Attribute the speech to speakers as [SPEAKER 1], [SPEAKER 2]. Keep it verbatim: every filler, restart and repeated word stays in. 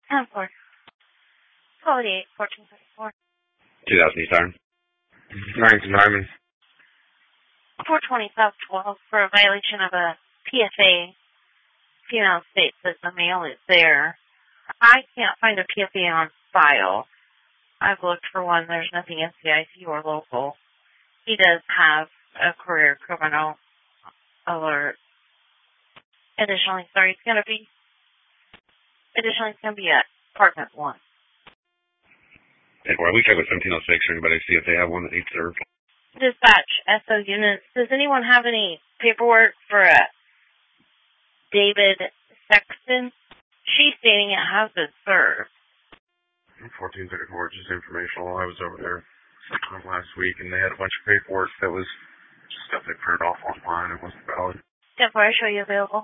[SPEAKER 1] ten four. Quality eight, fourteen thirty-four.
[SPEAKER 2] two thousand East Iron. Norrington Diamond.
[SPEAKER 1] four twenty South twelve for a violation of a P F A. Female states that the male is there. I can't find a P F A on file. I've looked for one. There's nothing N C I C or local. He does have a career criminal alert. Additionally, sorry, it's going to be, additionally, it's going to be at apartment one.
[SPEAKER 2] Hey, boy, we check with seventeen oh six or anybody to see if they have one that needs served.
[SPEAKER 1] Dispatch, S O units. Does anyone have any paperwork for a David Sexton? She's stating it has been served.
[SPEAKER 2] fourteen thirty-four, just informational. I was over there last week, and they had a bunch of paperwork that was just stuff they printed off online. It wasn't valid.
[SPEAKER 1] ten four, I show you available.